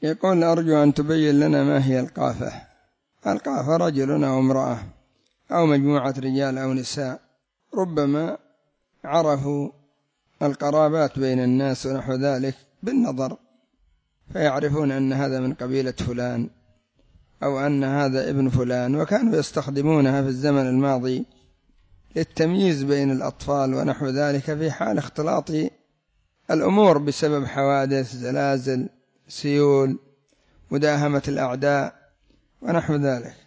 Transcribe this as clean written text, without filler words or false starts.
يقول أرجو أن تبين لنا ما هي القافة. القافة رجل أو امرأة أو مجموعة رجال أو نساء، ربما عرفوا القرابات بين الناس ونحو ذلك بالنظر، فيعرفون أن هذا من قبيلة فلان أو أن هذا ابن فلان، وكانوا يستخدمونها في الزمن الماضي للتمييز بين الأطفال ونحو ذلك في حال اختلاط الأمور بسبب حوادث، زلازل، سيول، مداهمة الأعداء ونحو ذلك.